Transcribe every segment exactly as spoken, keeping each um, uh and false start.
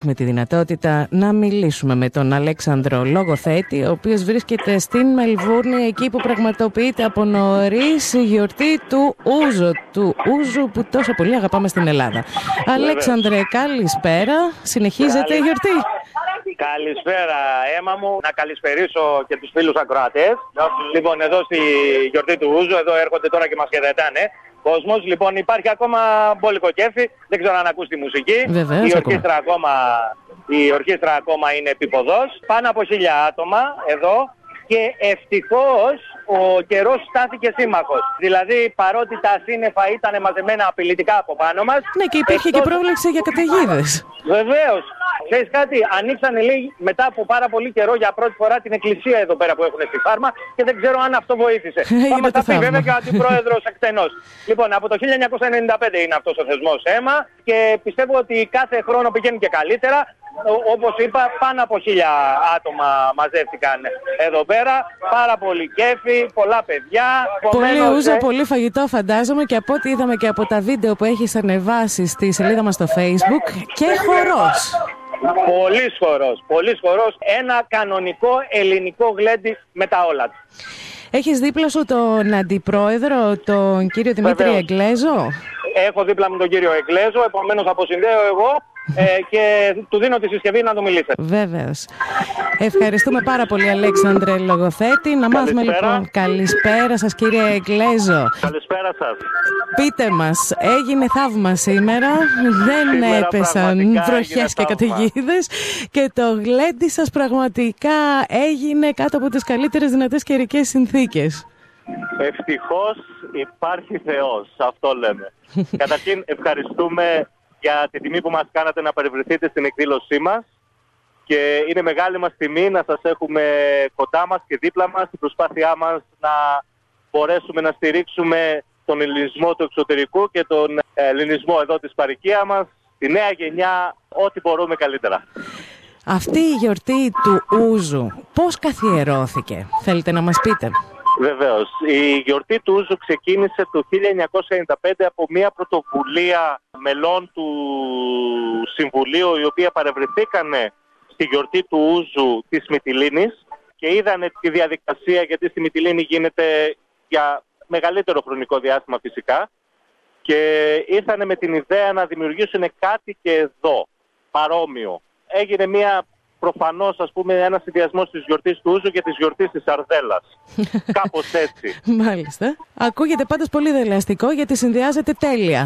Με τη δυνατότητα να μιλήσουμε με τον Αλέξανδρο Λογοθέτη, ο οποίος βρίσκεται στην Μελβούρνη, εκεί που πραγματοποιείται από νωρίς η γιορτή του Ούζου, του Ούζου που τόσο πολύ αγαπάμε στην Ελλάδα. Αλέξανδρε, καλησπέρα. Συνεχίζεται η γιορτή. Καλησπέρα, Έμα μου. Να καλησπερίσω και τους φίλους ακροατές. Λοιπόν, εδώ στη γιορτή του Ούζου, εδώ έρχονται τώρα και μας χαιρετάνε κόσμος. Λοιπόν, υπάρχει ακόμα μπόλικο κέφι. Δεν ξέρω αν ακούς τη μουσική. Βεβαίως, η, ορχήστρα ακόμα, η ορχήστρα ακόμα είναι επιποδός. Πάνω από χίλια άτομα εδώ. Και ευτυχώς ο καιρός στάθηκε σύμμαχος. Δηλαδή, παρότι τα σύννεφα ήταν μαζεμένα απειλητικά από πάνω μας. Ναι, και υπήρχε εκτός... και πρόβλεψη για καταιγίδες. Βεβαίως. Ξέρεις κάτι, ανοίξανε λέει μετά από πάρα πολύ καιρό για πρώτη φορά την εκκλησία εδώ πέρα που έχουν στη Φάρμα και δεν ξέρω αν αυτό βοήθησε. Θα μας τα πει βέβαια και ο αντιπρόεδρος εκτενώς. Λοιπόν, από το χίλια εννιακόσια ενενήντα πέντε είναι αυτός ο θεσμός αίμα και πιστεύω ότι κάθε χρόνο πηγαίνει και καλύτερα. Όπως είπα, πάνω από χίλια άτομα μαζεύτηκαν εδώ πέρα. Πάρα πολύ κέφι, πολλά παιδιά. Πολύ ούζο, πολύ φαγητό φαντάζομαι και από ό,τι είδαμε και από τα βίντεο που έχεις ανεβάσει στη σελίδα μας στο Facebook και χορός. Πολύς χορός, πολύς χορός. Ένα κανονικό ελληνικό γλέντι με τα όλα του. Έχεις δίπλα σου τον αντιπρόεδρο, τον κύριο Δημήτρη Βεβαίως. Εγγλέζο. Έχω δίπλα μου τον κύριο Εγγλέζο, επομένως αποσυνδέω εγώ ε, και του δίνω τη συσκευή να του μιλήσετε. Βέβαιως. Ευχαριστούμε πάρα πολύ, Αλέξανδρε Λογοθέτη. Να μάθουμε λοιπόν. Καλησπέρα σας, κύριε Εγγλέζο. Καλησπέρα σας. Πείτε μας, έγινε θαύμα σήμερα. Δεν σήμερα έπεσαν βροχές και καταιγίδες και το γλέντι σας πραγματικά έγινε κάτω από τις καλύτερες δυνατές καιρικές συνθήκες. Ευτυχώς υπάρχει Θεός, αυτό λέμε. Καταρχήν ευχαριστούμε για την τιμή που μας κάνατε να παρευρεθείτε στην εκδήλωσή μας και είναι μεγάλη μας τιμή να σας έχουμε κοντά μας και δίπλα μας στην προσπάθειά μας να μπορέσουμε να στηρίξουμε τον ελληνισμό του εξωτερικού και τον ελληνισμό εδώ της παροικία μας, τη νέα γενιά, ό,τι μπορούμε καλύτερα. Αυτή η γιορτή του Ούζου πώς καθιερώθηκε, θέλετε να μας πείτε? Βεβαίως. Η γιορτή του Ούζου ξεκίνησε το χίλια εννιακόσια ενενήντα πέντε από μια πρωτοβουλία μελών του Συμβουλίου, οι οποίοι παρευρεθήκανε στη γιορτή του Ούζου της Μυτιλήνης και είδανε τη διαδικασία, γιατί στη Μυτιλήνη γίνεται για μεγαλύτερο χρονικό διάστημα φυσικά, και ήρθανε με την ιδέα να δημιουργήσουν κάτι και εδώ, παρόμοιο. Έγινε μια... Προφανώς, ας πούμε, ένα συνδυασμός της γιορτής του Ούζου και της γιορτής της Σαρδέλας. Κάπως έτσι. Μάλιστα. Ακούγεται πάντως πολύ δελεαστικό γιατί συνδυάζεται τέλεια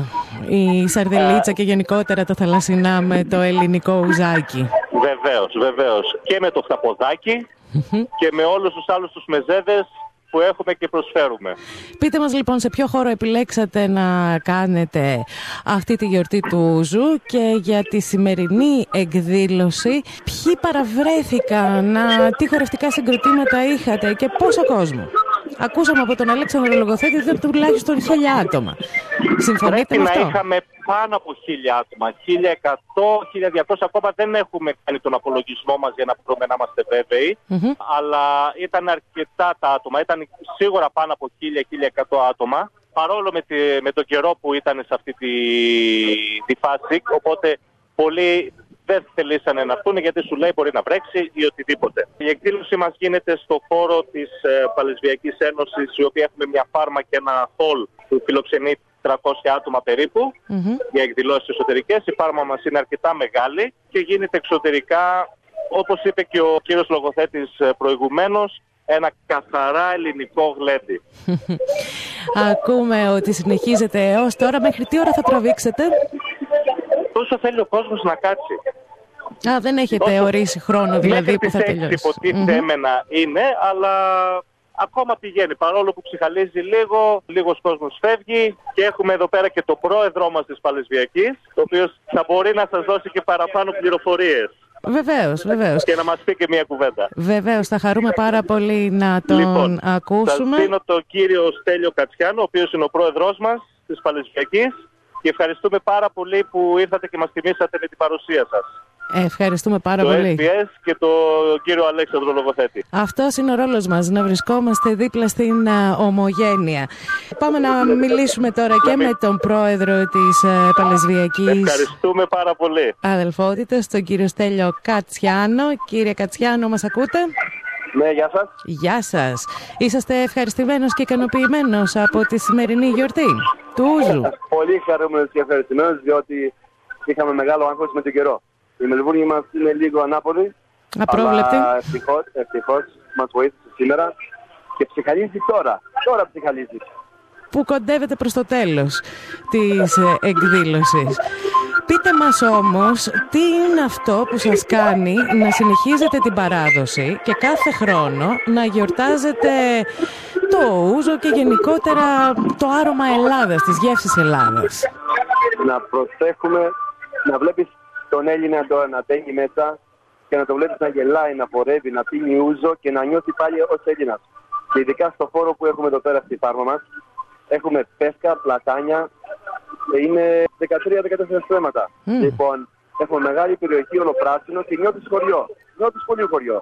η σαρδελίτσα και γενικότερα τα θαλασσινά με το ελληνικό ουζάκι. Βεβαίως, βεβαίως. Και με το χταποδάκι και με όλους τους άλλους τους μεζέδες που έχουμε και προσφέρουμε. Πείτε μας λοιπόν σε ποιο χώρο επιλέξατε να κάνετε αυτή τη γιορτή του Ούζου και για τη σημερινή εκδήλωση ποιοι παραβρέθηκαν, τι χορευτικά συγκροτήματα είχατε και πόσο κόσμο? Ακούσαμε από τον Αλέξανδρο Λογοθέτη ότι ήταν τουλάχιστον χίλια άτομα. Συμφωνείτε με αυτό? Να είχαμε πάνω από χίλια άτομα, χίλια εκατό, χίλια διακόσια, ακόμα δεν έχουμε κάνει τον απολογισμό μας για να μπορούμε να είμαστε βέβαιοι, mm-hmm. αλλά ήταν αρκετά τα άτομα, ήταν σίγουρα πάνω από χίλια με χίλια εκατό άτομα, παρόλο με, τη, με τον καιρό που ήταν σε αυτή τη, τη φάση, οπότε πολλοί δεν θελήσανε να έρθουν γιατί σου λέει μπορεί να βρέξει ή οτιδήποτε. Η εκδήλωση μας γίνεται στο χώρο της ε, Παλαισβιακής Ένωσης, η οποία έχουμε μια φάρμα και ένα χολ που φιλοξενεί τριακόσια άτομα περίπου mm-hmm. για εκδηλώσεις εσωτερικές. Η φάρμα μας είναι αρκετά μεγάλη και γίνεται εξωτερικά, όπως είπε και ο κύριος Λογοθέτης προηγουμένως, ένα καθαρά ελληνικό γλέντι. Ακούμε ότι συνεχίζεται έως τώρα. Μέχρι τι ώρα θα τραβήξετε? Τόσο θέλει ο κόσμος να κάτσει. Α, δεν έχετε Τόσο... ορίσει χρόνο δηλαδή που θα τελειώσει. Υποτίθεμενα mm-hmm. είναι, αλλά ακόμα πηγαίνει. Παρόλο που ψυχαλίζει λίγο, λίγος κόσμος φεύγει και έχουμε εδώ πέρα και το πρόεδρό μας της Παλαισβιακής, ο οποίος θα μπορεί να σας δώσει και παραπάνω πληροφορίες. Βεβαίως, βεβαίως. Και να μας πει και μια κουβέντα. Βεβαίως, θα χαρούμε πάρα πολύ να τον λοιπόν, ακούσουμε. Σας δίνω τον κύριο Στέλιο Κατσιάνο, ο οποίος είναι ο πρόεδρός μας της Παλαισβιακής, και ευχαριστούμε πάρα πολύ που ήρθατε και μας τιμήσατε με την παρουσία σας. Ευχαριστούμε πάρα το πολύ. ες μπι ες και το κύριο Αλέξανδρο Λογοθέτη. Αυτός είναι ο ρόλος μας, να βρισκόμαστε δίπλα στην α, ομογένεια. Πάμε να μιλήσουμε τώρα και με τον πρόεδρο της α, Παλαισβιακής Ευχαριστούμε πάρα πολύ. Αδελφότητας, τον κύριο Στέλιο Κατσιάνο. Κύριε Κατσιάνο, μας ακούτε? Ναι, γεια σας. Γεια σας. Είσαστε ευχαριστημένος και ικανοποιημένος από τη σημερινή γιορτή του Ούζου? Πολύ χαρούμενος και ευχαριστημένος, διότι είχαμε μεγάλο άγχος με τον καιρό. Η Μελβούρνη μας είναι λίγο ανάποδη, απρόβλεπτη. Αλλά ευτυχώς, ευτυχώς μας βοήθησε σήμερα και ψυχαλίζει τώρα. Τώρα ψυχαλίζει. Που κοντεύεται προς το τέλος της ε, εκδήλωσης. Πείτε μας όμως τι είναι αυτό που σας κάνει να συνεχίζετε την παράδοση και κάθε χρόνο να γιορτάζετε το Ούζο και γενικότερα το άρωμα Ελλάδας, τις γεύσεις Ελλάδας. Να προσέχουμε, να βλέπεις τον Έλληνα τώρα να μπαίνει μέσα και να το βλέπεις να γελάει, να πορεύει, να πίνει ούζο και να νιώθει πάλι ως Έλληνας. Και ειδικά στο χώρο που έχουμε εδώ πέρα στη φάρμα μας, έχουμε πέσκα, πλατάνια, είναι δεκατρία δεκατέσσερα στρέμματα. Mm. Λοιπόν, έχουμε μεγάλη περιοχή, ολοπράσινο και νιώθεις χωριό. Νιώθεις πολύ χωριό.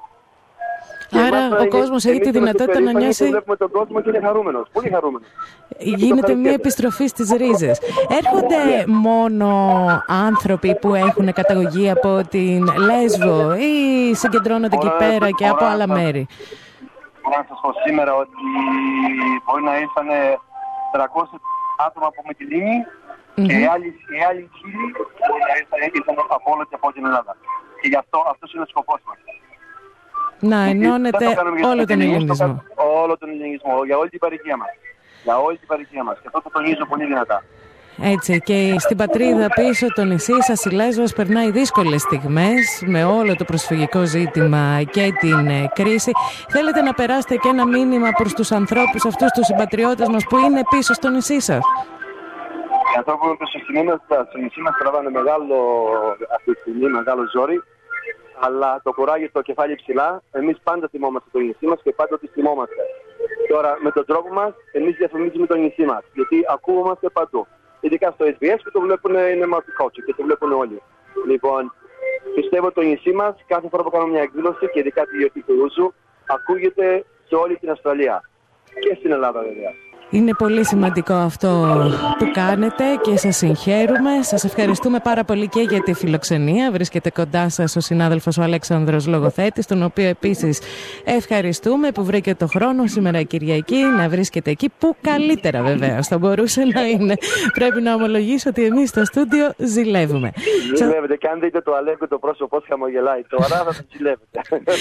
Άρα ο κόσμος έχει τη δυνατότητα να νιώσει. Βλέπουμε τον κόσμο και είναι χαρούμενος, πολύ χαρούμενος. Γίνεται μια επιστροφή στις ρίζες. Έρχονται μόνο άνθρωποι που έχουν καταγωγή από την Λέσβο ή συγκεντρώνονται εκεί πέρα και από άλλα μέρη? Μπορώ να σας πω σήμερα ότι μπορεί να ήρθαν τριακόσια άτομα από Μυτιλήνη mm-hmm. και οι άλλοι, οι άλλοι χίλιοι μπορεί να ήρθαν, ήρθαν από όλο και από την Ελλάδα. Και γι' αυτό αυτός είναι ο σκοπός μας. Να ενώνετε όλο τον ελληνισμό. Όλο τον ελληνισμό, για όλη την παροικία μας. Για όλη την παροικία μας. Και αυτό το τονίζω πολύ δυνατά. Έτσι, και στην πατρίδα πίσω το νησί σας, η Λέσβος, περνάει δύσκολες στιγμές με όλο το προσφυγικό ζήτημα και την ε, κρίση. Θέλετε να περάσετε και ένα μήνυμα προς τους ανθρώπους αυτούς, τους συμπατριώτες μας που είναι πίσω στο νησί σας? Οι ανθρώποι που είναι πίσω στο νησί μας τραβάνε μεγάλο, αυτή τη στιγμή, μεγάλο ζόρι. Αλλά το κουράγιο στο κεφάλι ψηλά, εμείς πάντα θυμόμαστε το νησί μας και πάντα το θυμόμαστε. Τώρα με τον τρόπο μας, εμείς διαφημίζουμε το νησί μας, γιατί ακούγομαστε παντού. Ειδικά στο ες μπι ες που το βλέπουν είναι multicultural και το βλέπουν όλοι. Λοιπόν, πιστεύω το νησί μας, κάθε φορά που κάνουμε μια εκδήλωση και ειδικά τη γιορτή του Ούζου, ακούγεται σε όλη την Αυστραλία. Και στην Ελλάδα βέβαια. Είναι πολύ σημαντικό αυτό που κάνετε και σας συγχαίρουμε. Σας ευχαριστούμε πάρα πολύ και για τη φιλοξενία. Βρίσκεται κοντά σας ο συνάδελφος ο Αλέξανδρος Λογοθέτης, τον οποίο επίσης ευχαριστούμε που βρήκε το χρόνο σήμερα Κυριακή να βρίσκεται εκεί, που καλύτερα βεβαίως θα μπορούσε να είναι. Πρέπει να ομολογήσω ότι εμείς στο στούντιο ζηλεύουμε. Ζηλεύετε και αν δείτε το Αλέκο το πρόσωπο πώς χαμογελάει τώρα θα το ζηλεύετε.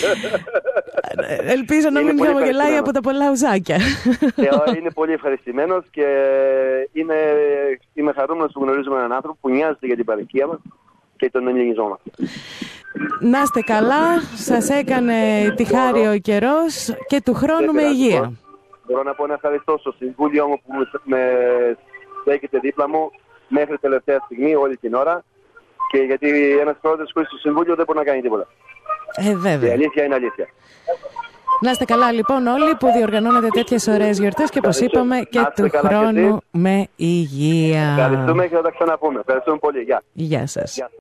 Ελπίζω να μην χαμογελάει από τα πολλά ουζάκια. Είναι πολύ ευχαριστημένος και είναι, είμαι χαρούμενος που γνωρίζουμε έναν άνθρωπο που νοιάζεται για την παροικία μας και τον ελληνισμό μας. Να είστε καλά, σας έκανε τη χάρη ο καιρός και του χρόνου με υγεία. Μπορώ, μπορώ να πω να ευχαριστώ στο Συμβούλιο μου που με στέκεται δίπλα μου μέχρι τελευταία στιγμή όλη την ώρα, και γιατί ένας πρόεδρος χωρίς το Συμβούλιο δεν μπορεί να κάνει τίποτα. Ε, βέβαια. Η αλήθεια είναι αλήθεια. Να είστε καλά λοιπόν όλοι που διοργανώνετε τέτοιες ωραίες γιορτές και όπως είπαμε και του χρόνου με υγεία. Ευχαριστούμε και θα τα ξαναπούμε. Ευχαριστούμε πολύ. Γεια. Γεια σας. Γεια.